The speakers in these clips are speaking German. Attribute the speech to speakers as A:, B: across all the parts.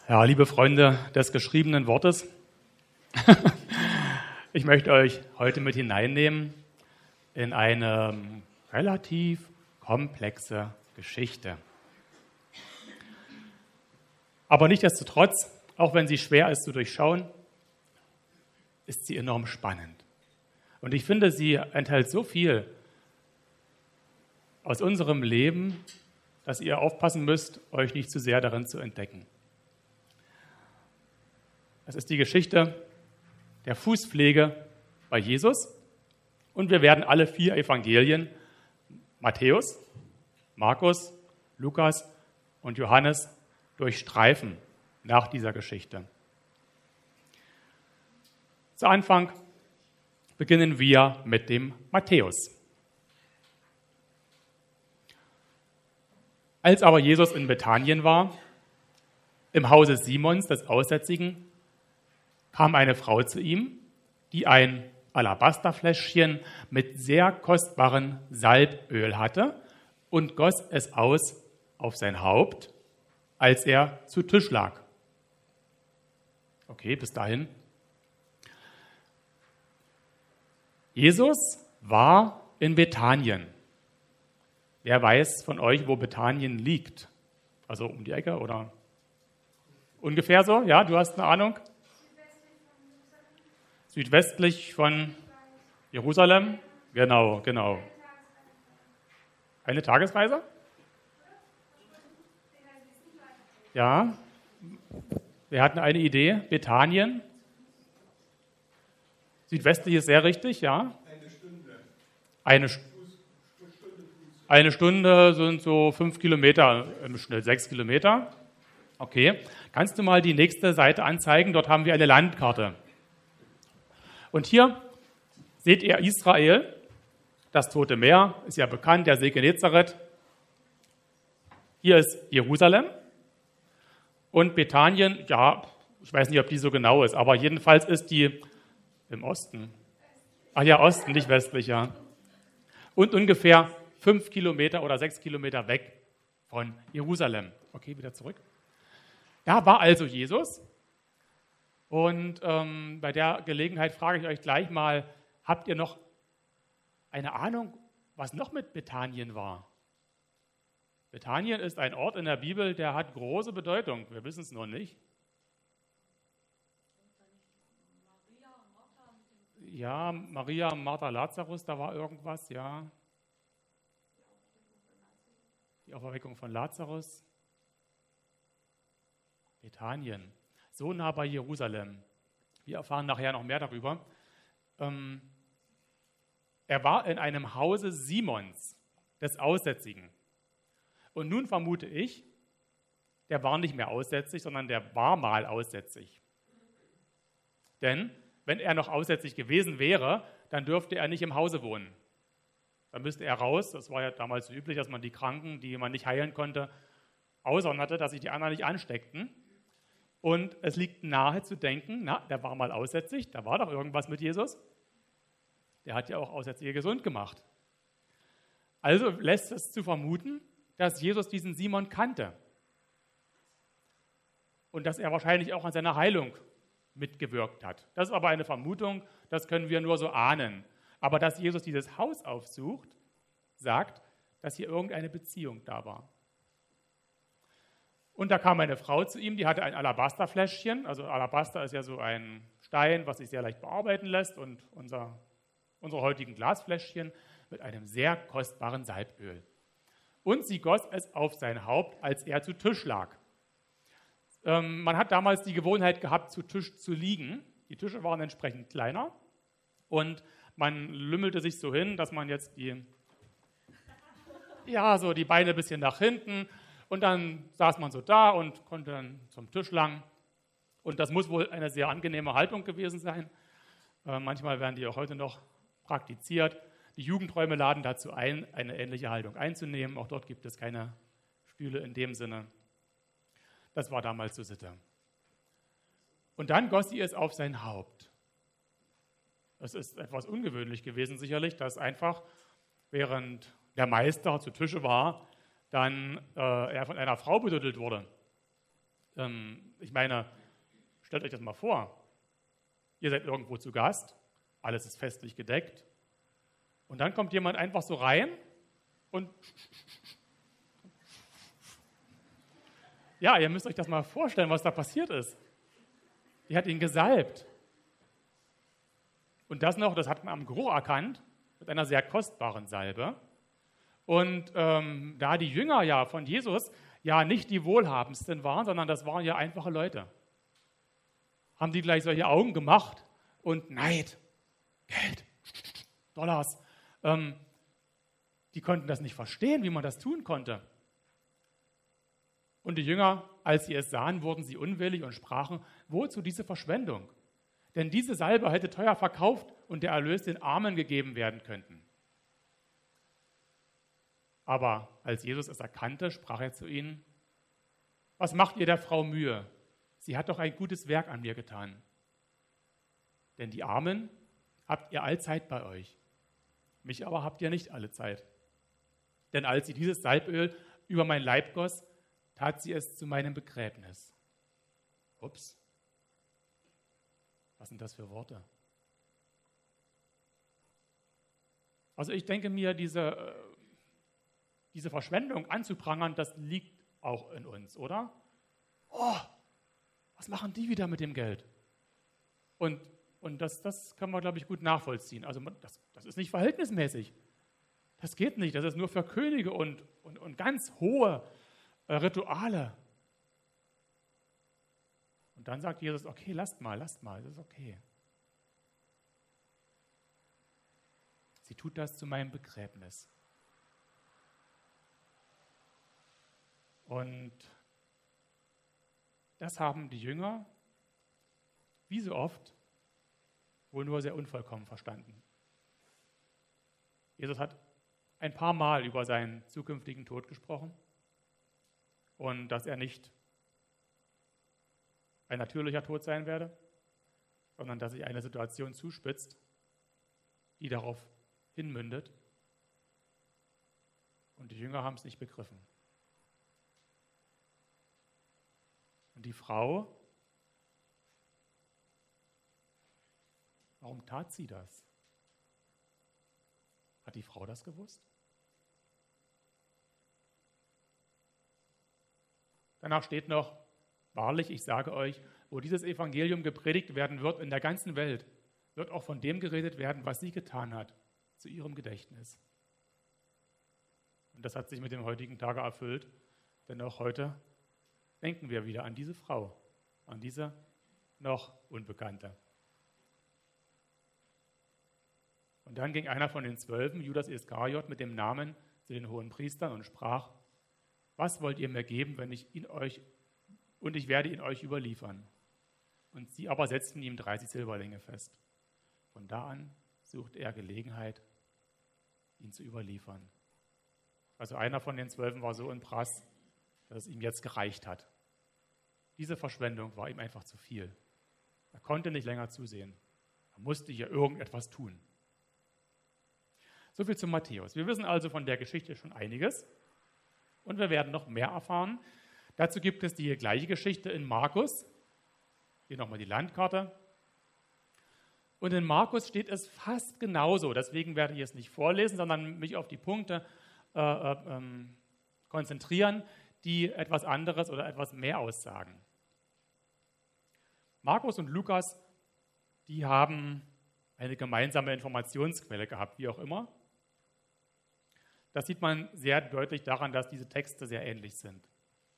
A: Ja, liebe Freunde des geschriebenen Wortes, ich möchte euch heute mit hineinnehmen in eine relativ komplexe Geschichte. Aber nichtsdestotrotz, auch wenn sie schwer ist zu durchschauen, ist sie enorm spannend. Und ich finde, sie enthält so viel aus unserem Leben, dass ihr aufpassen müsst, euch nicht zu sehr darin zu entdecken. Es ist die Geschichte der Fußpflege bei Jesus. Und wir werden alle 4 Evangelien, Matthäus, Markus, Lukas und Johannes, durchstreifen nach dieser Geschichte. Zu Anfang beginnen wir mit dem Matthäus. Als aber Jesus in Bethanien war, im Hause Simons des Aussätzigen, kam eine Frau zu ihm, die ein Alabasterfläschchen mit sehr kostbarem Salböl hatte und goss es aus auf sein Haupt, als er zu Tisch lag. Okay, bis dahin. Jesus war in Bethanien. Wer weiß von euch, wo Bethanien liegt? Also um die Ecke oder ungefähr so? Ja, du hast eine Ahnung? Südwestlich von Jerusalem? Genau. Eine Tagesreise? Ja. Wir hatten eine Idee. Bethanien. Südwestlich ist sehr richtig, ja. Eine Stunde sind so 5 Kilometer im Schnitt, 6 Kilometer. Okay. Kannst du mal die nächste Seite anzeigen? Dort haben wir eine Landkarte. Und hier seht ihr Israel, das Tote Meer, ist ja bekannt, der See Genezareth. Hier ist Jerusalem und Bethanien, ja, ich weiß nicht, ob die so genau ist, aber jedenfalls ist die im Osten. Ach ja, Osten, nicht westlich, ja. Und ungefähr 5 Kilometer oder 6 Kilometer weg von Jerusalem. Okay, wieder zurück. Da war also Jesus. Und bei der Gelegenheit frage ich euch gleich mal, habt ihr noch eine Ahnung, was noch mit Bethanien war? Bethanien ist ein Ort in der Bibel, der hat große Bedeutung. Wir wissen es noch nicht. Ja, Maria, Martha, Lazarus, da war irgendwas, ja. Die Auferweckung von Lazarus. Bethanien. So nah bei Jerusalem. Wir erfahren nachher noch mehr darüber. Er war in einem Hause Simons, des Aussätzigen. Und nun vermute ich, der war nicht mehr aussätzig, sondern der war mal aussätzig. Denn wenn er noch aussätzig gewesen wäre, dann dürfte er nicht im Hause wohnen. Dann müsste er raus. Das war ja damals so üblich, dass man die Kranken, die man nicht heilen konnte, aussonderte, dass sich die anderen nicht ansteckten. Und es liegt nahe zu denken, der war mal aussätzig, da war doch irgendwas mit Jesus. Der hat ja auch Aussätzige gesund gemacht. Also lässt es zu vermuten, dass Jesus diesen Simon kannte. Und dass er wahrscheinlich auch an seiner Heilung mitgewirkt hat. Das ist aber eine Vermutung, das können wir nur so ahnen. Aber dass Jesus dieses Haus aufsucht, sagt, dass hier irgendeine Beziehung da war. Und da kam eine Frau zu ihm, die hatte ein Alabasterfläschchen. Also Alabaster ist ja so ein Stein, was sich sehr leicht bearbeiten lässt. Und unsere heutigen Glasfläschchen mit einem sehr kostbaren Salböl. Und sie goss es auf sein Haupt, als er zu Tisch lag. Man hat damals die Gewohnheit gehabt, zu Tisch zu liegen. Die Tische waren entsprechend kleiner. Und man lümmelte sich so hin, dass man jetzt die Beine ein bisschen nach hinten. Und dann saß man so da und konnte dann zum Tisch lang. Und das muss wohl eine sehr angenehme Haltung gewesen sein. Manchmal werden die auch heute noch praktiziert. Die Jugendräume laden dazu ein, eine ähnliche Haltung einzunehmen. Auch dort gibt es keine Stühle in dem Sinne. Das war damals so Sitte. Und dann goss sie es auf sein Haupt. Das ist etwas ungewöhnlich gewesen sicherlich, dass einfach, während der Meister zu Tische war, dann er von einer Frau betüttelt wurde. Ich meine, stellt euch das mal vor. Ihr seid irgendwo zu Gast, alles ist festlich gedeckt und dann kommt jemand einfach so rein und ja, ihr müsst euch das mal vorstellen, was da passiert ist. Die hat ihn gesalbt. Und das noch, das hat man am Geruch erkannt, mit einer sehr kostbaren Salbe. Und da die Jünger ja von Jesus ja nicht die Wohlhabendsten waren, sondern das waren ja einfache Leute, haben die gleich solche Augen gemacht und Neid, Geld, Dollars. Die konnten das nicht verstehen, wie man das tun konnte. Und die Jünger, als sie es sahen, wurden sie unwillig und sprachen, wozu diese Verschwendung? Denn diese Salbe hätte teuer verkauft und der Erlös den Armen gegeben werden könnten. Aber als Jesus es erkannte, sprach er zu ihnen, was macht ihr der Frau Mühe? Sie hat doch ein gutes Werk an mir getan. Denn die Armen habt ihr allzeit bei euch. Mich aber habt ihr nicht alle Zeit. Denn als sie dieses Salböl über mein Leib goss, tat sie es zu meinem Begräbnis. Ups. Was sind das für Worte? Also ich denke mir, diese Verschwendung anzuprangern, das liegt auch in uns, oder? Oh, was machen die wieder mit dem Geld? Und das kann man, glaube ich, gut nachvollziehen. Also das ist nicht verhältnismäßig. Das geht nicht. Das ist nur für Könige und ganz hohe Rituale. Und dann sagt Jesus, okay, lasst mal, das ist okay. Sie tut das zu meinem Begräbnis. Und das haben die Jünger, wie so oft, wohl nur sehr unvollkommen verstanden. Jesus hat ein paar Mal über seinen zukünftigen Tod gesprochen und dass er nicht ein natürlicher Tod sein werde, sondern dass sich eine Situation zuspitzt, die darauf hinmündet. Und die Jünger haben es nicht begriffen. Und die Frau, warum tat sie das? Hat die Frau das gewusst? Danach steht noch, wahrlich, ich sage euch, wo dieses Evangelium gepredigt werden wird in der ganzen Welt, wird auch von dem geredet werden, was sie getan hat, zu ihrem Gedächtnis. Und das hat sich mit dem heutigen Tage erfüllt, denn auch heute denken wir wieder an diese Frau, an diese noch Unbekannte. Und dann ging einer von den 12, Judas Iskariot, mit dem Namen zu den Hohenpriestern und sprach, was wollt ihr mir geben, wenn ich ich werde ihn euch überliefern? Und sie aber setzten ihm 30 Silberlinge fest. Von da an suchte er Gelegenheit, ihn zu überliefern. Also einer von den 12 war so in Prass, dass es ihm jetzt gereicht hat. Diese Verschwendung war ihm einfach zu viel. Er konnte nicht länger zusehen. Er musste hier irgendetwas tun. So viel zu Matthäus. Wir wissen also von der Geschichte schon einiges und wir werden noch mehr erfahren. Dazu gibt es die gleiche Geschichte in Markus. Hier nochmal die Landkarte. Und in Markus steht es fast genauso. Deswegen werde ich es nicht vorlesen, sondern mich auf die Punkte konzentrieren, die etwas anderes oder etwas mehr aussagen. Markus und Lukas, die haben eine gemeinsame Informationsquelle gehabt, wie auch immer. Das sieht man sehr deutlich daran, dass diese Texte sehr ähnlich sind.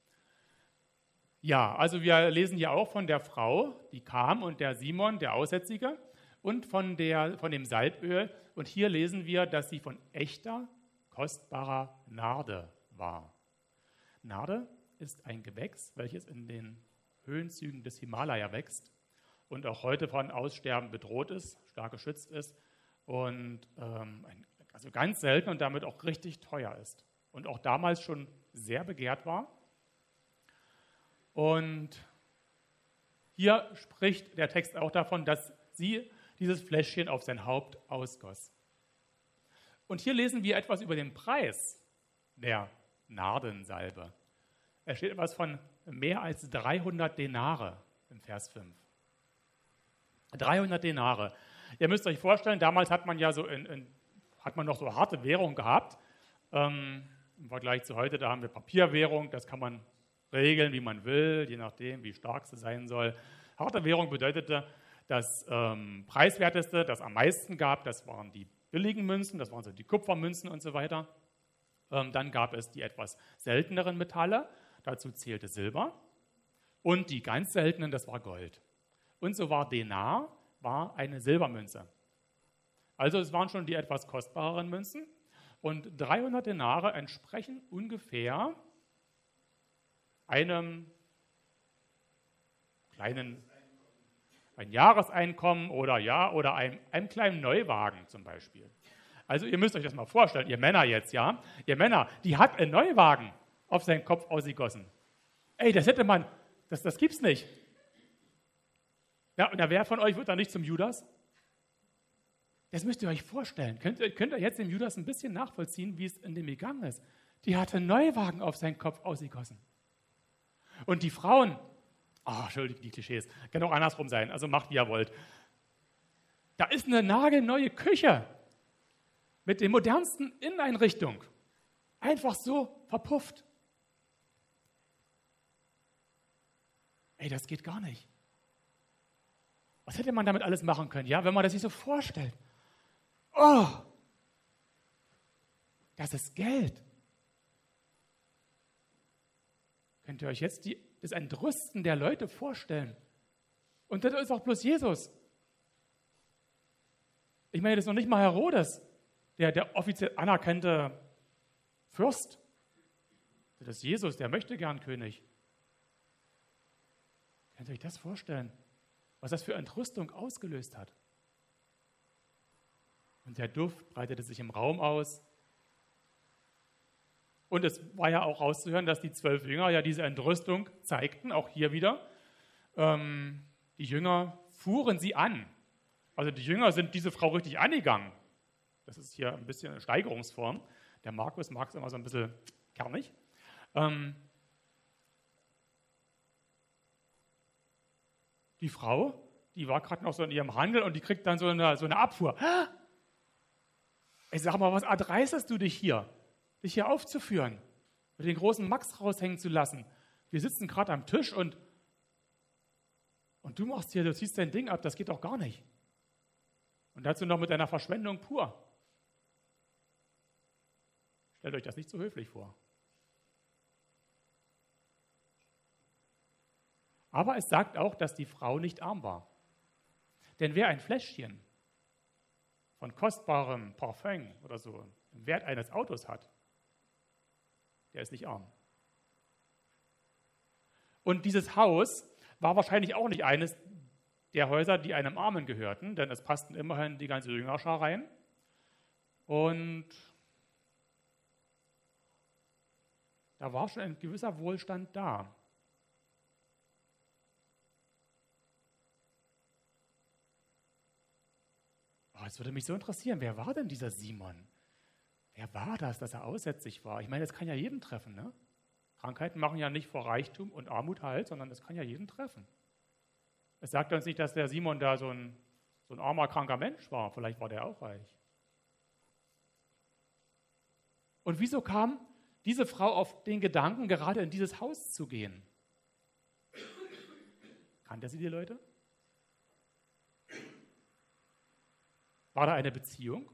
A: Ja, also wir lesen hier auch von der Frau, die kam, und der Simon, der Aussätzige, und von dem Salböl. Und hier lesen wir, dass sie von echter, kostbarer Narde war. Narde ist ein Gewächs, welches in den Höhenzügen des Himalaya wächst und auch heute von Aussterben bedroht ist, stark geschützt ist und also ganz selten und damit auch richtig teuer ist und auch damals schon sehr begehrt war. Und hier spricht der Text auch davon, dass sie dieses Fläschchen auf sein Haupt ausgoss. Und hier lesen wir etwas über den Preis der Nardensalbe. Es steht etwas von mehr als 300 Denare im Vers 5. 300 Denare. Ihr müsst euch vorstellen, damals hat man ja hat man noch so harte Währung gehabt. Im Vergleich zu heute, da haben wir Papierwährung, das kann man regeln, wie man will, je nachdem, wie stark sie sein soll. Harte Währung bedeutete, das Preiswerteste, das am meisten gab, das waren die billigen Münzen, das waren so die Kupfermünzen und so weiter. Dann gab es die etwas selteneren Metalle, dazu zählte Silber. Und die ganz seltenen, das war Gold. Und so war Denar eine Silbermünze. Also es waren schon die etwas kostbareren Münzen. Und 300 Denare entsprechen ungefähr einem kleinen ein Jahreseinkommen oder einem kleinen Neuwagen zum Beispiel. Also ihr müsst euch das mal vorstellen, ihr Männer jetzt, ja? Ihr Männer, die hat einen Neuwagen auf seinen Kopf ausgegossen. Ey, das gibt's nicht. Ja, und wer von euch wird da nicht zum Judas? Das müsst ihr euch vorstellen. Könnt ihr jetzt dem Judas ein bisschen nachvollziehen, wie es in dem gegangen ist? Die hatte einen Neuwagen auf seinen Kopf ausgegossen. Und die Frauen, Entschuldigung, die Klischees, kann auch andersrum sein, also macht, wie ihr wollt. Da ist eine nagelneue Küche mit den modernsten Inneneinrichtungen. Einfach so verpufft. Ey, das geht gar nicht. Was hätte man damit alles machen können, ja, wenn man das sich so vorstellt? Oh, das ist Geld. Könnt ihr euch jetzt das Entrüsten der Leute vorstellen? Und das ist auch bloß Jesus. Ich meine, das ist noch nicht mal Herodes, der offiziell anerkannte Fürst. Das ist Jesus, der möchte gern König. Könnt ihr euch das vorstellen, was das für Entrüstung ausgelöst hat? Und der Duft breitete sich im Raum aus. Und es war ja auch rauszuhören, dass die 12 Jünger ja diese Entrüstung zeigten, auch hier wieder. Die Jünger fuhren sie an. Also die Jünger sind diese Frau richtig angegangen. Das ist hier ein bisschen eine Steigerungsform. Der Markus mag es immer so ein bisschen kernig. Die Frau, die war gerade noch so in ihrem Handel und die kriegt dann so eine Abfuhr. Ich sag mal, was erdreistest du dich hier aufzuführen, mit den großen Max raushängen zu lassen? Wir sitzen gerade am Tisch und du ziehst dein Ding ab, das geht doch gar nicht. Und dazu noch mit einer Verschwendung pur. Stellt euch das nicht so höflich vor. Aber es sagt auch, dass die Frau nicht arm war. Denn wer ein Fläschchen von kostbarem Parfüm oder so im Wert eines Autos hat, der ist nicht arm. Und dieses Haus war wahrscheinlich auch nicht eines der Häuser, die einem Armen gehörten, denn es passten immerhin die ganze Jüngerschar rein. Und da war schon ein gewisser Wohlstand da. Es würde mich so interessieren, wer war denn dieser Simon? Wer war das, dass er aussätzig war? Ich meine, das kann ja jeden treffen, ne? Krankheiten machen ja nicht vor Reichtum und Armut halt, sondern das kann ja jeden treffen. Es sagt uns nicht, dass der Simon da so ein armer, kranker Mensch war. Vielleicht war der auch reich. Und wieso kam diese Frau auf den Gedanken, gerade in dieses Haus zu gehen? Kannte sie die Leute? War da eine Beziehung?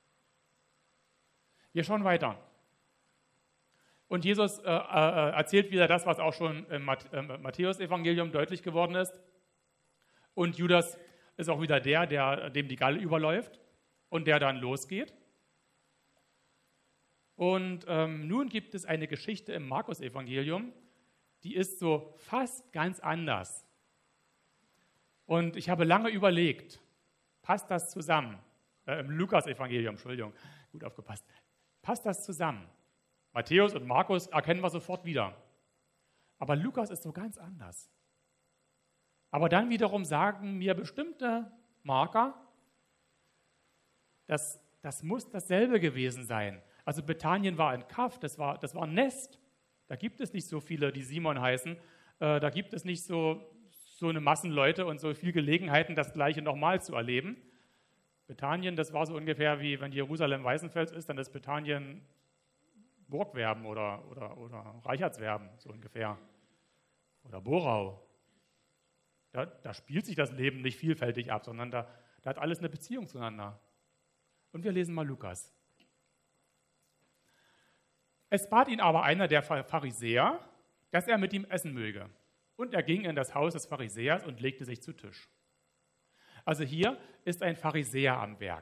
A: Wir schauen weiter. Und Jesus erzählt wieder das, was auch schon im Matthäus-Evangelium deutlich geworden ist. Und Judas ist auch wieder dem die Galle überläuft und der dann losgeht. Und nun gibt es eine Geschichte im Markus-Evangelium, die ist so fast ganz anders. Und ich habe lange überlegt, passt das zusammen? Im Lukas-Evangelium, Entschuldigung, gut aufgepasst. Passt das zusammen? Matthäus und Markus erkennen wir sofort wieder. Aber Lukas ist so ganz anders. Aber dann wiederum sagen mir bestimmte Marker, das muss dasselbe gewesen sein. Also Bethanien war ein Kaff, das war ein Nest. Da gibt es nicht so viele, die Simon heißen. Da gibt es nicht so eine Massen Leute und so viel Gelegenheiten, das Gleiche nochmal zu erleben. Bethanien, das war so ungefähr wie wenn Jerusalem Weißenfels ist, dann ist Bethanien Burgwerben oder Reichertswerben, so ungefähr. Oder Borau. Da spielt sich das Leben nicht vielfältig ab, sondern da hat alles eine Beziehung zueinander. Und wir lesen mal Lukas. Es bat ihn aber einer der Pharisäer, dass er mit ihm essen möge. Und er ging in das Haus des Pharisäers und legte sich zu Tisch. Also hier ist ein Pharisäer am Werk.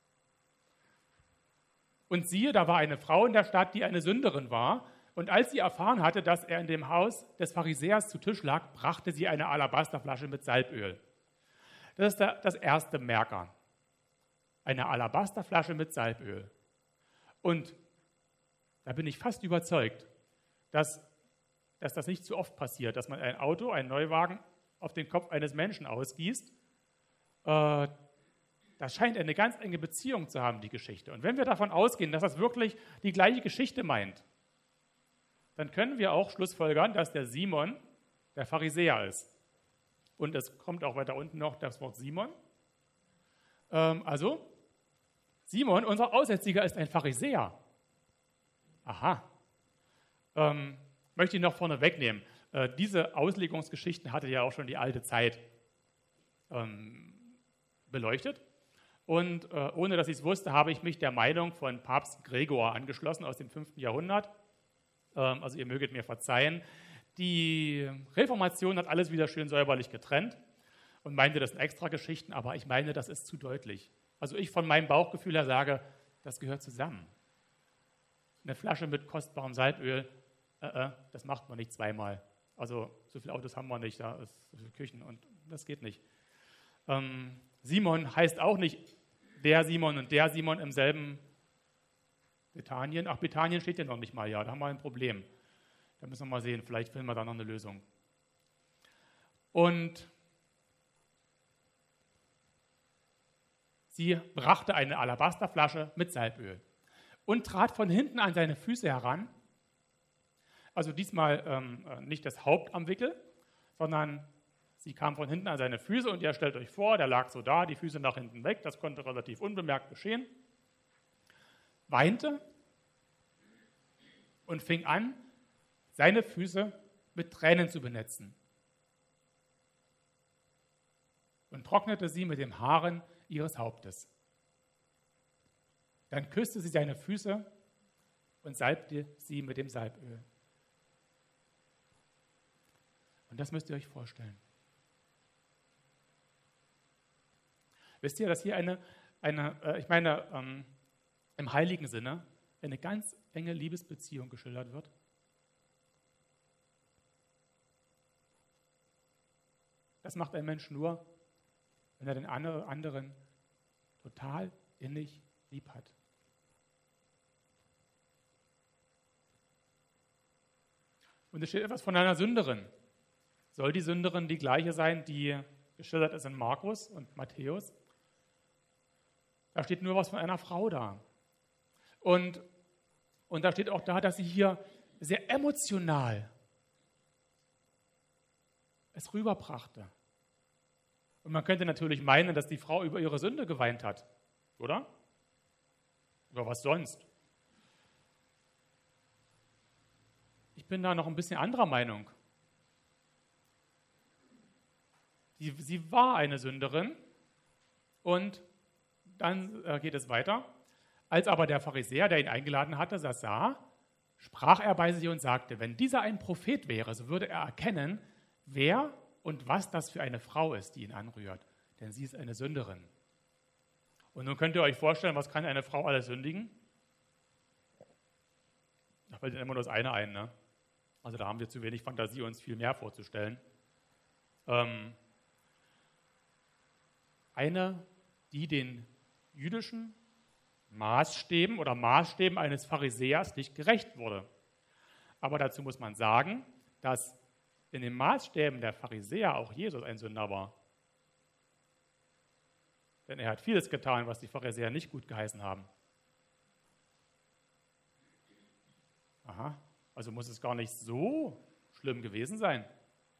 A: Und siehe, da war eine Frau in der Stadt, die eine Sünderin war. Und als sie erfahren hatte, dass er in dem Haus des Pharisäers zu Tisch lag, brachte sie eine Alabasterflasche mit Salböl. Das ist das erste Merker. Eine Alabasterflasche mit Salböl. Und da bin ich fast überzeugt, dass das nicht zu oft passiert, dass man ein Auto, einen Neuwagen auf den Kopf eines Menschen ausgießt. Das scheint eine ganz enge Beziehung zu haben, die Geschichte. Und wenn wir davon ausgehen, dass das wirklich die gleiche Geschichte meint, dann können wir auch schlussfolgern, dass der Simon der Pharisäer ist. Und es kommt auch weiter unten noch das Wort Simon. Also, Simon, unser Aussätziger, ist ein Pharisäer. Aha. Möchte ich noch vorne wegnehmen. Diese Auslegungsgeschichten hatte ja auch schon die alte Zeit beleuchtet. Und ohne dass ich es wusste, habe ich mich der Meinung von Papst Gregor angeschlossen aus dem 5. Jahrhundert. Also ihr möget mir verzeihen. Die Reformation hat alles wieder schön säuberlich getrennt und meinte, das sind extra Geschichten, aber ich meine, das ist zu deutlich. Also ich von meinem Bauchgefühl her sage, das gehört zusammen. Eine Flasche mit kostbarem Salböl, das macht man nicht zweimal. Also so viele Autos haben wir nicht, da ist so viele Küchen und das geht nicht. Simon heißt auch nicht der Simon und der Simon im selben Bethanien. Ach, Bethanien steht ja noch nicht mal, ja, da haben wir ein Problem. Da müssen wir mal sehen, vielleicht finden wir da noch eine Lösung. Und sie brachte eine Alabasterflasche mit Salböl und trat von hinten an seine Füße heran. Also diesmal nicht das Haupt am Wickel, sondern sie kam von hinten an seine Füße und ihr stellt euch vor, der lag so da, die Füße nach hinten weg, das konnte relativ unbemerkt geschehen, weinte und fing an, seine Füße mit Tränen zu benetzen und trocknete sie mit den Haaren ihres Hauptes. Dann küsste sie seine Füße und salbte sie mit dem Salböl. Und das müsst ihr euch vorstellen. Wisst ihr, dass hier im heiligen Sinne eine ganz enge Liebesbeziehung geschildert wird? Das macht ein Mensch nur, wenn er den anderen total innig lieb hat. Und es steht etwas von einer Sünderin. Soll die Sünderin die gleiche sein, die geschildert ist in Markus und Matthäus? Da steht nur was von einer Frau da. Und da steht auch da, dass sie hier sehr emotional es rüberbrachte. Und man könnte natürlich meinen, dass die Frau über ihre Sünde geweint hat, oder? Über was sonst? Ich bin da noch ein bisschen anderer Meinung. Sie war eine Sünderin und dann geht es weiter. Als aber der Pharisäer, der ihn eingeladen hatte, das sah, sprach er bei sich und sagte, wenn dieser ein Prophet wäre, so würde er erkennen, wer und was das für eine Frau ist, die ihn anrührt. Denn sie ist eine Sünderin. Und nun könnt ihr euch vorstellen, was kann eine Frau alles sündigen? Da fällt immer nur das eine ein, ne? Also da haben wir zu wenig Fantasie, uns viel mehr vorzustellen. Eine, die den jüdischen Maßstäben oder Maßstäben eines Pharisäers nicht gerecht wurde. Aber dazu muss man sagen, dass in den Maßstäben der Pharisäer auch Jesus ein Sünder war. Denn er hat vieles getan, was die Pharisäer nicht gut geheißen haben. Aha, also muss es gar nicht so schlimm gewesen sein.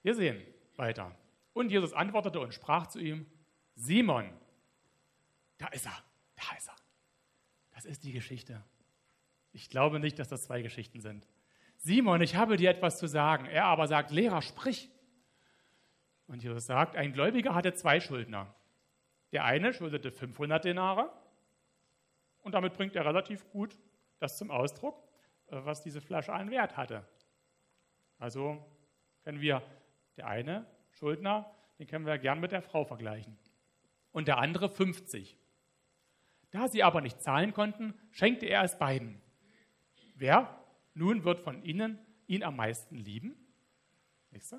A: Wir sehen weiter. Und Jesus antwortete und sprach zu ihm, Simon, da ist er, da ist er. Das ist die Geschichte. Ich glaube nicht, dass das 2 Geschichten sind. Simon, ich habe dir etwas zu sagen. Er aber sagt, Lehrer, sprich. Und Jesus sagt, ein Gläubiger hatte 2 Schuldner. Der eine schuldete 500 Denare und damit bringt er relativ gut das zum Ausdruck, was diese Flasche an Wert hatte. Also können wir, der eine Schuldner, den können wir gern mit der Frau vergleichen. Und der andere 50. Da sie aber nicht zahlen konnten, schenkte er es beiden. Wer nun wird von ihnen ihn am meisten lieben? Nächster.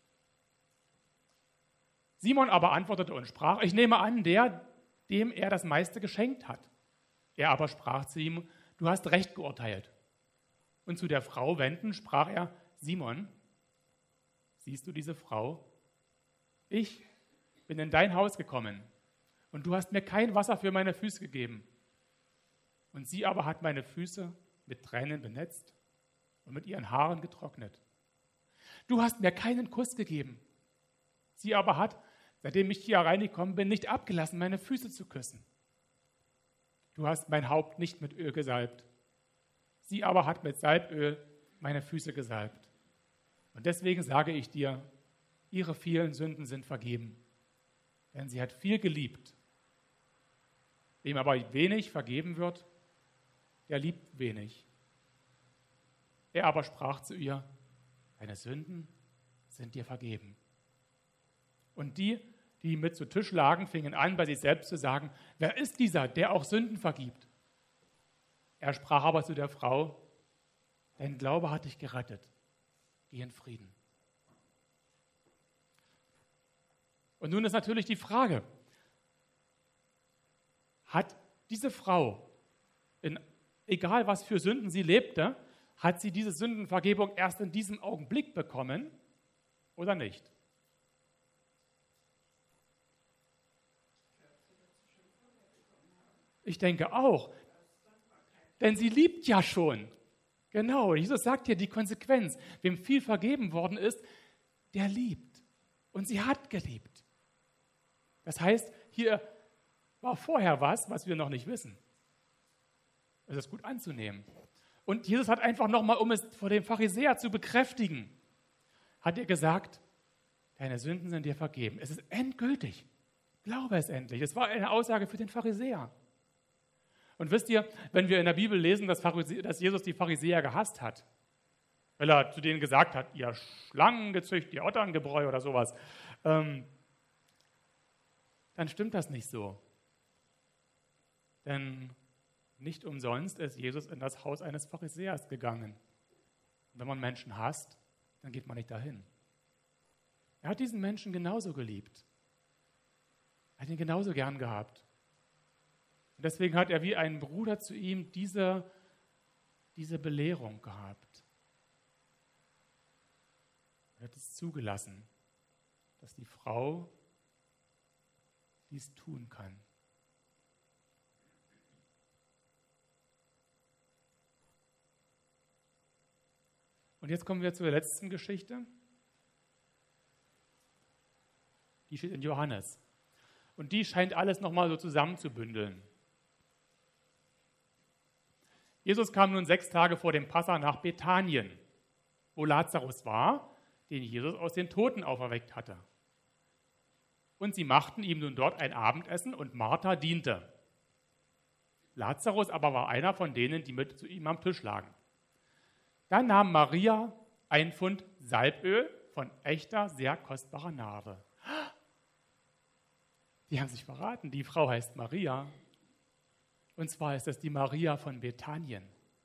A: Simon aber antwortete und sprach, ich nehme an, dem er das meiste geschenkt hat. Er aber sprach zu ihm, du hast recht geurteilt. Und zu der Frau wendend sprach er, Simon, siehst du diese Frau? Ich bin in dein Haus gekommen und du hast mir kein Wasser für meine Füße gegeben. Und sie aber hat meine Füße mit Tränen benetzt und mit ihren Haaren getrocknet. Du hast mir keinen Kuss gegeben. Sie aber hat, seitdem ich hier reingekommen bin, nicht abgelassen, meine Füße zu küssen. Du hast mein Haupt nicht mit Öl gesalbt. Sie aber hat mit Salböl meine Füße gesalbt. Und deswegen sage ich dir, ihre vielen Sünden sind vergeben. Denn sie hat viel geliebt. Wem aber wenig vergeben wird, der liebt wenig. Er aber sprach zu ihr, deine Sünden sind dir vergeben. Und die mit zu Tisch lagen, fingen an, bei sich selbst zu sagen, wer ist dieser, der auch Sünden vergibt? Er sprach aber zu der Frau, dein Glaube hat dich gerettet. Geh in Frieden. Und nun ist natürlich die Frage, hat diese Frau, egal was für Sünden sie lebte, hat sie diese Sündenvergebung erst in diesem Augenblick bekommen oder nicht? Ich denke auch, denn sie liebt ja schon. Genau, Jesus sagt hier die Konsequenz. Wem viel vergeben worden ist, der liebt. Und sie hat geliebt. Das heißt, hier war vorher was wir noch nicht wissen. Es ist gut anzunehmen. Und Jesus hat einfach nochmal, um es vor dem Pharisäer zu bekräftigen, hat er gesagt, deine Sünden sind dir vergeben. Es ist endgültig. Glaube es endlich. Es war eine Aussage für den Pharisäer. Und wisst ihr, wenn wir in der Bibel lesen, dass Jesus die Pharisäer gehasst hat, weil er zu denen gesagt hat, ihr Schlangengezücht, ihr Otterngebräu oder sowas, dann stimmt das nicht so. Denn nicht umsonst ist Jesus in das Haus eines Pharisäers gegangen. Und wenn man Menschen hasst, dann geht man nicht dahin. Er hat diesen Menschen genauso geliebt. Er hat ihn genauso gern gehabt. Und deswegen hat er wie ein Bruder zu ihm diese Belehrung gehabt. Er hat es zugelassen, dass die Frau dies tun kann. Und jetzt kommen wir zur letzten Geschichte. Die steht in Johannes. Und die scheint alles nochmal so zusammenzubündeln. Jesus kam nun 6 Tage vor dem Passa nach Bethanien, wo Lazarus war, den Jesus aus den Toten auferweckt hatte. Und sie machten ihm nun dort ein Abendessen und Martha diente. Lazarus aber war einer von denen, die mit zu ihm am Tisch lagen. Dann nahm Maria ein Pfund Salböl von echter, sehr kostbarer Narbe. Die haben sich verraten, die Frau heißt Maria. Und zwar ist es die Maria von Bethanien.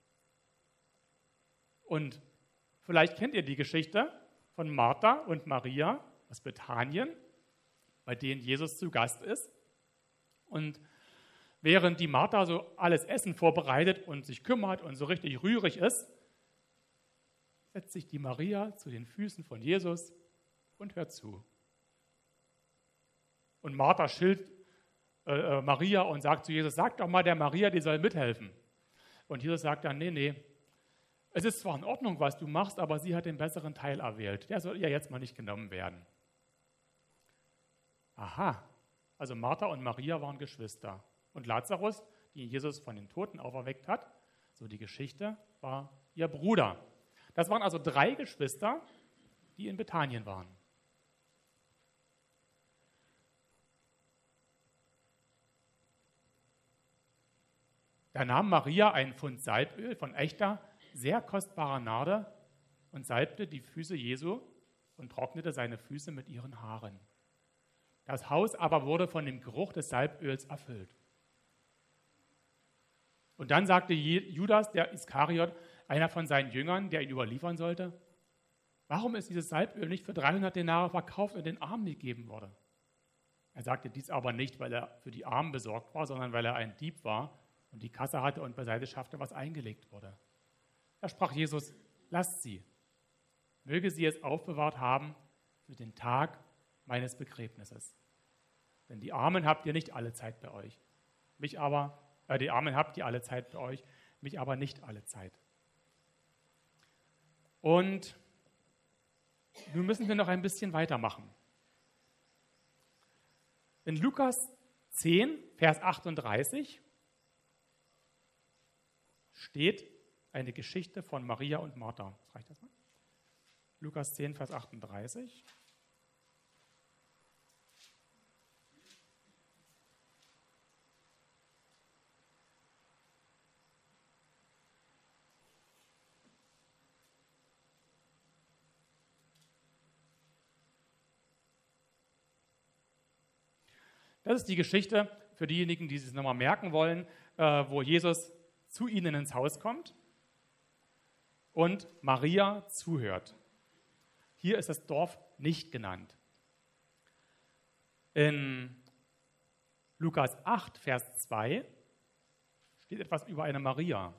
A: Und vielleicht kennt ihr die Geschichte von Martha und Maria aus Bethanien, bei denen Jesus zu Gast ist. Und während die Martha so alles Essen vorbereitet und sich kümmert und so richtig rührig ist, setzt sich die Maria zu den Füßen von Jesus und hört zu. Und Martha schilt Maria und sagt zu Jesus, sag doch mal der Maria, die soll mithelfen. Und Jesus sagt dann, nee, es ist zwar in Ordnung, was du machst, aber sie hat den besseren Teil erwählt. Der soll ja jetzt mal nicht genommen werden. Aha, also Martha und Maria waren Geschwister. Und Lazarus, den Jesus von den Toten auferweckt hat, so die Geschichte, war ihr Bruder. Das waren also 3 Geschwister, die in Bethanien waren. Da nahm Maria einen Pfund Salböl von echter, sehr kostbarer Narde und salbte die Füße Jesu und trocknete seine Füße mit ihren Haaren. Das Haus aber wurde von dem Geruch des Salböls erfüllt. Und dann sagte Judas, der Iskariot, einer von seinen Jüngern, der ihn überliefern sollte, warum ist dieses Salböl nicht für 300 Denare verkauft und den Armen gegeben worden? Er sagte dies aber nicht, weil er für die Armen besorgt war, sondern weil er ein Dieb war und die Kasse hatte und beiseite schaffte, was eingelegt wurde. Da sprach Jesus, lasst sie. Möge sie es aufbewahrt haben für den Tag meines Begräbnisses. Denn die Armen habt ihr nicht alle Zeit bei euch. Die Armen habt ihr alle Zeit bei euch, mich aber nicht alle Zeit. Und nun müssen wir noch ein bisschen weitermachen. In Lukas 10, Vers 38 steht eine Geschichte von Maria und Martha. Reicht das mal? Lukas 10, Vers 38. Das ist die Geschichte für diejenigen, die sich nochmal merken wollen, wo Jesus zu ihnen ins Haus kommt und Maria zuhört. Hier ist das Dorf nicht genannt. In Lukas 8, Vers 2 steht etwas über eine Maria.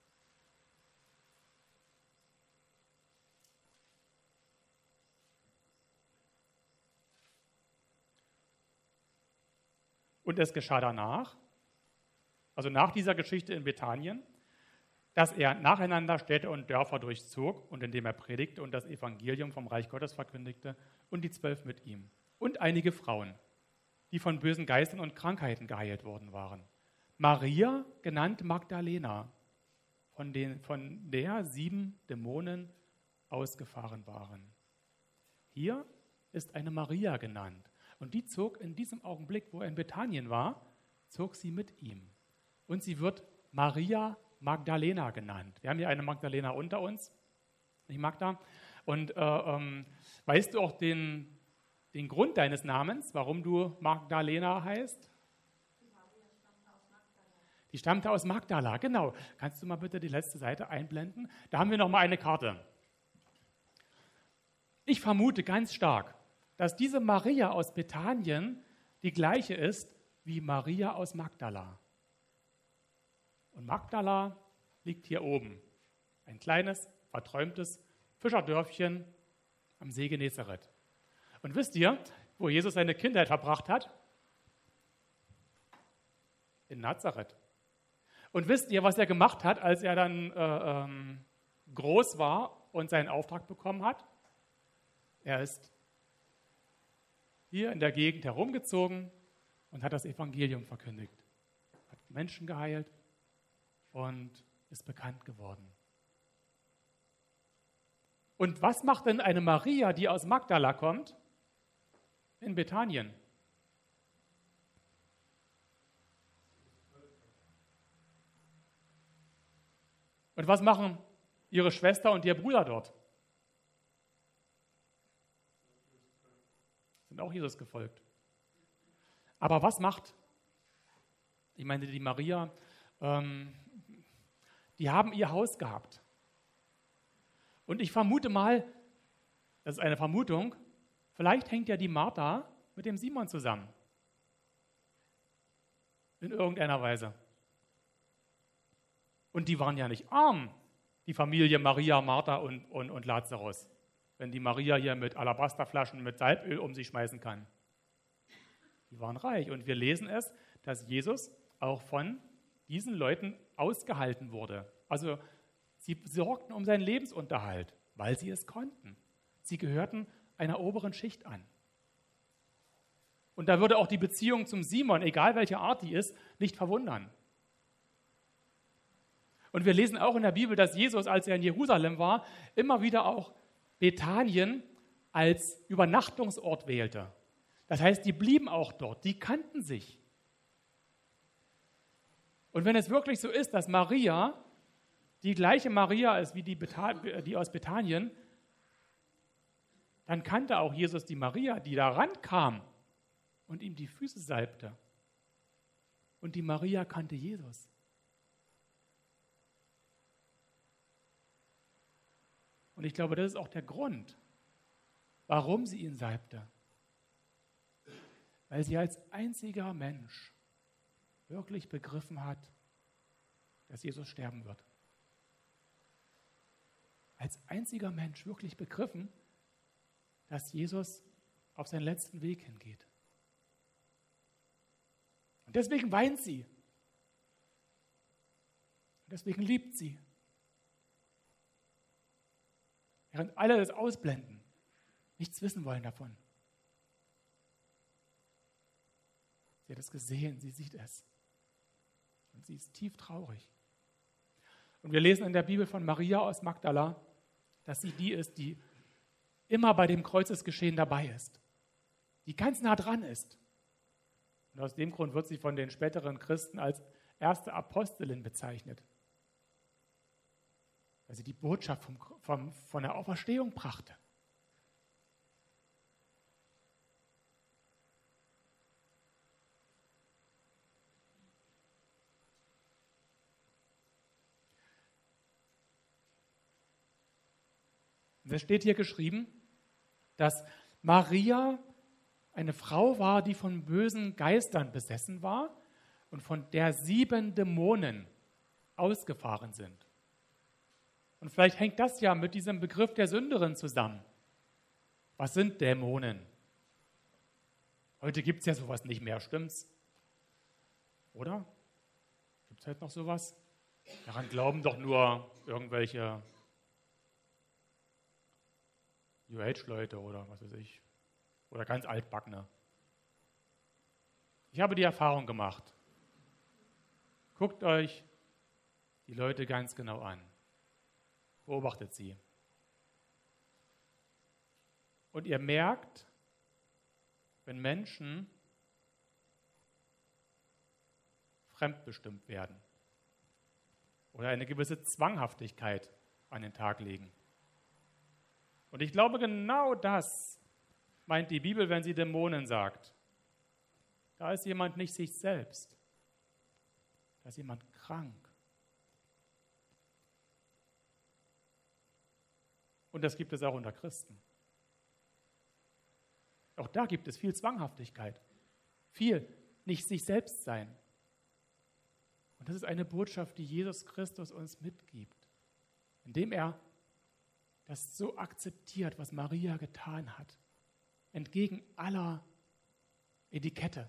A: Und es geschah danach, also nach dieser Geschichte in Bethanien, dass er nacheinander Städte und Dörfer durchzog und indem er predigte und das Evangelium vom Reich Gottes verkündigte und die 12 mit ihm und einige Frauen, die von bösen Geistern und Krankheiten geheilt worden waren. Maria, genannt Magdalena, von der 7 Dämonen ausgefahren waren. Hier ist eine Maria genannt. Und die zog in diesem Augenblick, wo er in Bethanien war, zog sie mit ihm. Und sie wird Maria Magdalena genannt. Wir haben hier eine Magdalena unter uns, nicht Magda. Und weißt du auch den Grund deines Namens, warum du Magdalena heißt? Die stammte aus Magdala, genau. Kannst du mal bitte die letzte Seite einblenden? Da haben wir noch mal eine Karte. Ich vermute ganz stark, dass diese Maria aus Bethanien die gleiche ist wie Maria aus Magdala. Und Magdala liegt hier oben. Ein kleines, verträumtes Fischerdörfchen am See Genezareth. Und wisst ihr, wo Jesus seine Kindheit verbracht hat? In Nazareth. Und wisst ihr, was er gemacht hat, als er dann groß war und seinen Auftrag bekommen hat? Er ist hier in der Gegend herumgezogen und hat das Evangelium verkündigt. Hat Menschen geheilt und ist bekannt geworden. Und was macht denn eine Maria, die aus Magdala kommt, in Bethanien? Und was machen ihre Schwester und ihr Bruder dort? Sind auch Jesus gefolgt. Aber was macht, ich meine, die Maria, die haben ihr Haus gehabt. Und ich vermute mal, das ist eine Vermutung, vielleicht hängt ja die Martha mit dem Simon zusammen. In irgendeiner Weise. Und die waren ja nicht arm, die Familie Maria, Martha und Lazarus, wenn die Maria hier mit Alabasterflaschen mit Salböl um sich schmeißen kann. Die waren reich. Und wir lesen es, dass Jesus auch von diesen Leuten ausgehalten wurde. Also Sie sorgten um seinen Lebensunterhalt, weil sie es konnten. Sie gehörten einer oberen Schicht an. Und da würde auch die Beziehung zum Simon, egal welche Art die ist, nicht verwundern. Und wir lesen auch in der Bibel, dass Jesus, als er in Jerusalem war, immer wieder auch Bethanien als Übernachtungsort wählte. Das heißt, die blieben auch dort, die kannten sich. Und wenn es wirklich so ist, dass Maria die gleiche Maria ist wie die aus Bethanien, dann kannte auch Jesus die Maria, die da rankam und ihm die Füße salbte. Und die Maria kannte Jesus. Und ich glaube, das ist auch der Grund, warum sie ihn salbte. Weil sie als einziger Mensch wirklich begriffen hat, dass Jesus sterben wird. Als einziger Mensch wirklich begriffen, dass Jesus auf seinen letzten Weg hingeht. Und deswegen weint sie. Und deswegen liebt sie. Während alle das ausblenden, nichts wissen wollen davon. Sie hat es gesehen, sie sieht es. Und sie ist tief traurig. Und wir lesen in der Bibel von Maria aus Magdala, dass sie die ist, die immer bei dem Kreuzesgeschehen dabei ist, die ganz nah dran ist. Und aus dem Grund wird sie von den späteren Christen als erste Apostelin bezeichnet, weil sie die Botschaft von der Auferstehung brachte. Und es steht hier geschrieben, dass Maria eine Frau war, die von bösen Geistern besessen war und von der 7 Dämonen ausgefahren sind. Und vielleicht hängt das ja mit diesem Begriff der Sünderin zusammen. Was sind Dämonen? Heute gibt es ja sowas nicht mehr, stimmt's? Oder? Gibt es halt noch sowas? Daran glauben doch nur irgendwelche New Age-Leute oder was weiß ich. Oder ganz altbackene. Ich habe die Erfahrung gemacht. Guckt euch die Leute ganz genau an. Beobachtet sie. Und ihr merkt, wenn Menschen fremdbestimmt werden oder eine gewisse Zwanghaftigkeit an den Tag legen. Und ich glaube, genau das meint die Bibel, wenn sie Dämonen sagt. Da ist jemand nicht sich selbst. Da ist jemand krank. Und das gibt es auch unter Christen. Auch da gibt es viel Zwanghaftigkeit. Viel nicht sich selbst sein. Und das ist eine Botschaft, die Jesus Christus uns mitgibt, indem er das so akzeptiert, was Maria getan hat, entgegen aller Etikette.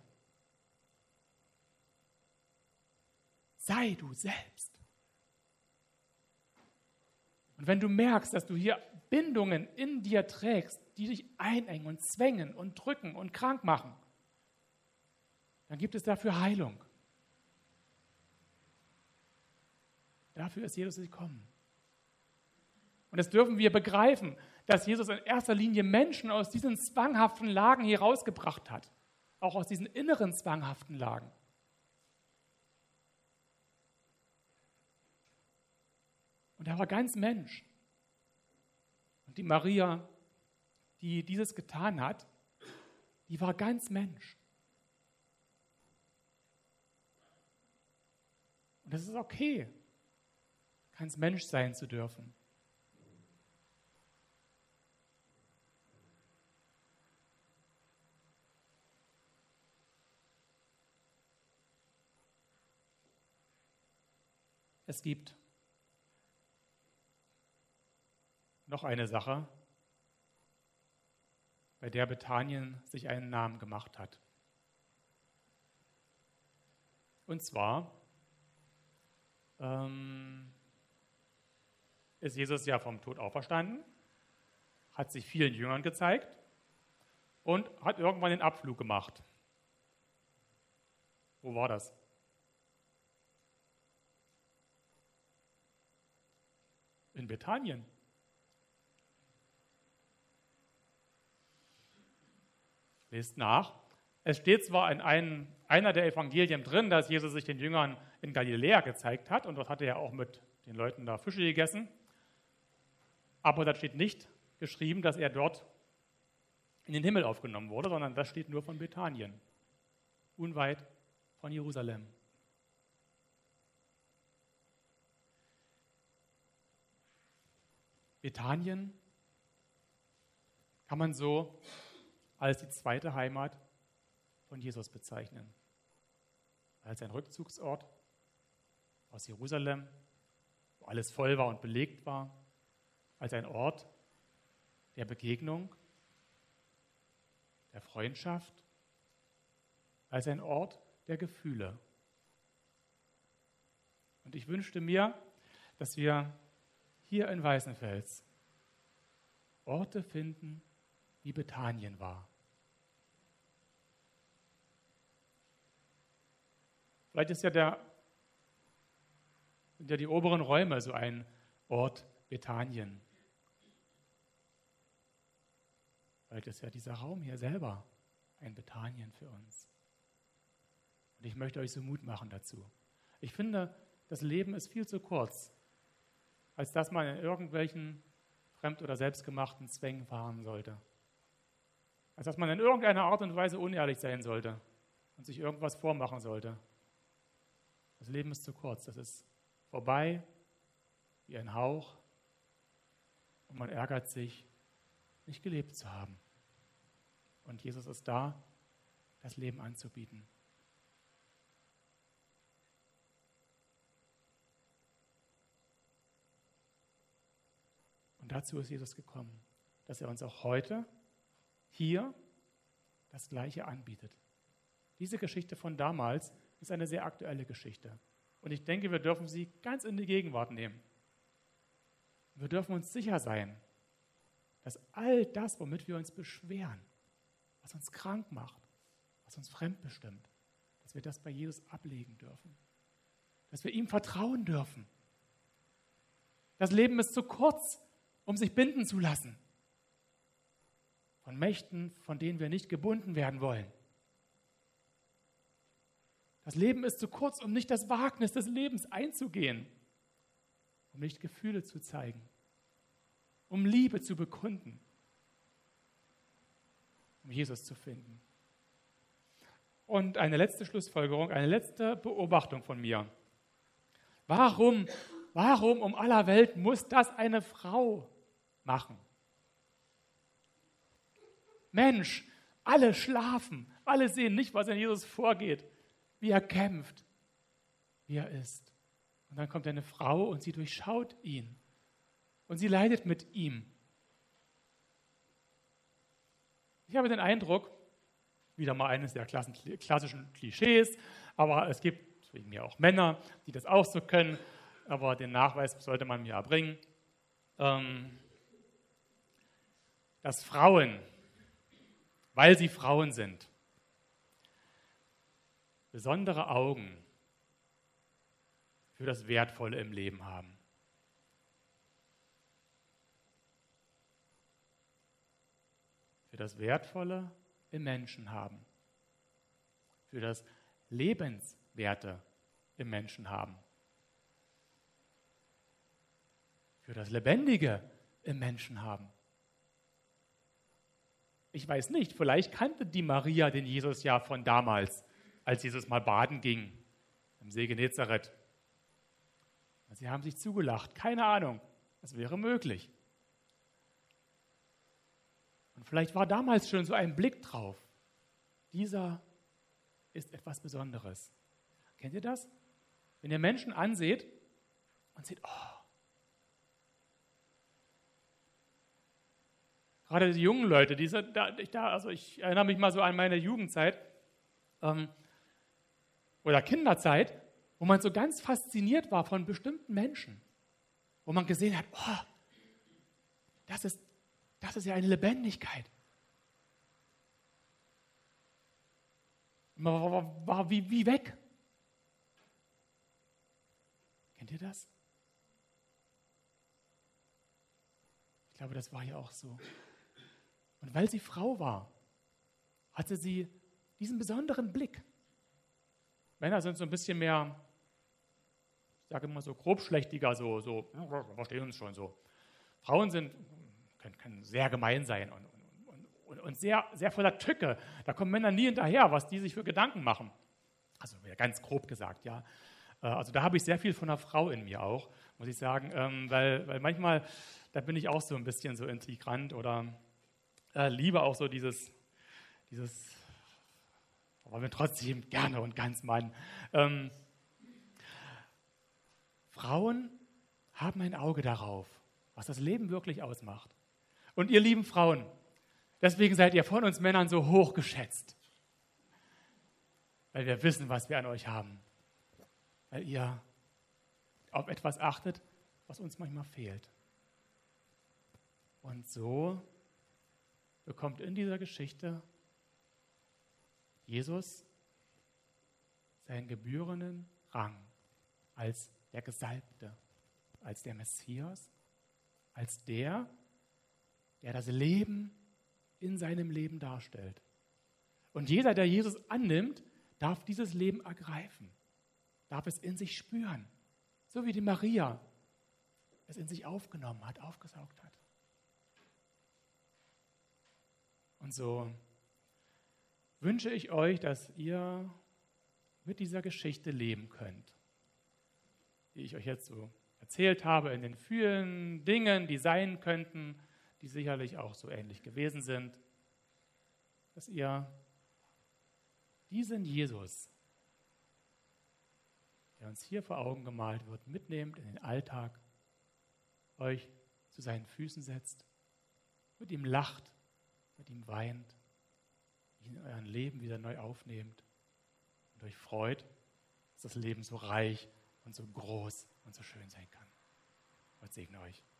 A: Sei du selbst. Und wenn du merkst, dass du hier Bindungen in dir trägst, die dich einengen und zwängen und drücken und krank machen, dann gibt es dafür Heilung. Dafür ist Jesus gekommen. Und das dürfen wir begreifen, dass Jesus in erster Linie Menschen aus diesen zwanghaften Lagen hier rausgebracht hat. Auch aus diesen inneren zwanghaften Lagen. Und er war ganz Mensch. Und die Maria, die dieses getan hat, die war ganz Mensch. Und das ist okay, ganz Mensch sein zu dürfen. Es gibt noch eine Sache, bei der Bethanien sich einen Namen gemacht hat. Und zwar ist Jesus ja vom Tod auferstanden, hat sich vielen Jüngern gezeigt und hat irgendwann den Abflug gemacht. Wo war das? In Bethanien. Lest nach. Es steht zwar in einer der Evangelien drin, dass Jesus sich den Jüngern in Galiläa gezeigt hat und dort hatte er auch mit den Leuten da Fische gegessen, aber da steht nicht geschrieben, dass er dort in den Himmel aufgenommen wurde, sondern das steht nur von Bethanien, unweit von Jerusalem. Bethanien kann man so als die zweite Heimat von Jesus bezeichnen. Als ein Rückzugsort aus Jerusalem, wo alles voll war und belegt war, als ein Ort der Begegnung, der Freundschaft, als ein Ort der Gefühle. Und ich wünschte mir, dass wir hier in Weißenfels Orte finden, wie Bethanien war. Vielleicht ist sind ja die oberen Räume so ein Ort Bethanien. Vielleicht ist ja dieser Raum hier selber ein Bethanien für uns. Und ich möchte euch so Mut machen dazu. Ich finde, das Leben ist viel zu kurz, als dass man in irgendwelchen fremd- oder selbstgemachten Zwängen fahren sollte. Als dass man in irgendeiner Art und Weise unehrlich sein sollte und sich irgendwas vormachen sollte. Das Leben ist zu kurz, das ist vorbei, wie ein Hauch, und man ärgert sich, nicht gelebt zu haben. Und Jesus ist da, das Leben anzubieten. Und dazu ist Jesus gekommen, dass er uns auch heute hier das Gleiche anbietet. Diese Geschichte von damals ist eine sehr aktuelle Geschichte. Und ich denke, wir dürfen sie ganz in die Gegenwart nehmen. Wir dürfen uns sicher sein, dass all das, womit wir uns beschweren, was uns krank macht, was uns fremdbestimmt, dass wir das bei Jesus ablegen dürfen. Dass wir ihm vertrauen dürfen. Das Leben ist zu kurz, um sich binden zu lassen. Von Mächten, von denen wir nicht gebunden werden wollen. Das Leben ist zu kurz, um nicht das Wagnis des Lebens einzugehen, um nicht Gefühle zu zeigen, um Liebe zu bekunden, um Jesus zu finden. Und eine letzte Schlussfolgerung, eine letzte Beobachtung von mir. Warum um aller Welt muss das eine Frau machen? Mensch, alle schlafen, alle sehen nicht, was in Jesus vorgeht, wie er kämpft, wie er ist. Und dann kommt eine Frau und sie durchschaut ihn. Und sie leidet mit ihm. Ich habe den Eindruck, wieder mal eines der klassischen Klischees, aber es gibt wegen mir auch Männer, die das auch so können, aber den Nachweis sollte man mir erbringen, dass Frauen, weil sie Frauen sind, besondere Augen für das Wertvolle im Leben haben. Für das Wertvolle im Menschen haben. Für das Lebenswerte im Menschen haben. Für das Lebendige im Menschen haben. Ich weiß nicht, vielleicht kannte die Maria den Jesus ja von damals, als Jesus mal baden ging, im See Genezareth. Sie haben sich zugelacht, keine Ahnung, das wäre möglich. Und vielleicht war damals schon so ein Blick drauf. Dieser ist etwas Besonderes. Kennt ihr das? Wenn ihr Menschen anseht und seht, gerade die jungen Leute, ich erinnere mich mal so an meine Jugendzeit oder Kinderzeit, wo man so ganz fasziniert war von bestimmten Menschen. wo man gesehen hat, oh, das ist ja eine Lebendigkeit. Man war wie weg. Kennt ihr das? Ich glaube, das war ja auch so. Und weil sie Frau war, hatte sie diesen besonderen Blick. Männer sind so ein bisschen mehr, ich sage immer so grobschlächtiger, so, wir verstehen uns schon so. Frauen können sehr gemein sein und sehr, sehr voller Tücke. Da kommen Männer nie hinterher, was die sich für Gedanken machen. Also ganz grob gesagt, ja. Also da habe ich sehr viel von einer Frau in mir auch, muss ich sagen, weil manchmal, da bin ich auch so ein bisschen so intrigant oder liebe auch so dieses, aber bin trotzdem gerne und ganz Mann. Frauen haben ein Auge darauf, was das Leben wirklich ausmacht. Und ihr lieben Frauen, deswegen seid ihr von uns Männern so hoch geschätzt. Weil wir wissen, was wir an euch haben. Weil ihr auf etwas achtet, was uns manchmal fehlt. Und so bekommt in dieser Geschichte Jesus seinen gebührenden Rang als der Gesalbte, als der Messias, als der das Leben in seinem Leben darstellt. Und jeder, der Jesus annimmt, darf dieses Leben ergreifen, darf es in sich spüren, so wie die Maria es in sich aufgenommen hat, aufgesaugt hat. Und so wünsche ich euch, dass ihr mit dieser Geschichte leben könnt, die ich euch jetzt so erzählt habe, in den vielen Dingen, die sein könnten, die sicherlich auch so ähnlich gewesen sind, dass ihr diesen Jesus, der uns hier vor Augen gemalt wird, mitnehmt in den Alltag, euch zu seinen Füßen setzt, mit ihm lacht, mit ihm weint, ihn in eurem Leben wieder neu aufnehmt und euch freut, dass das Leben so reich und so groß und so schön sein kann. Gott segne euch.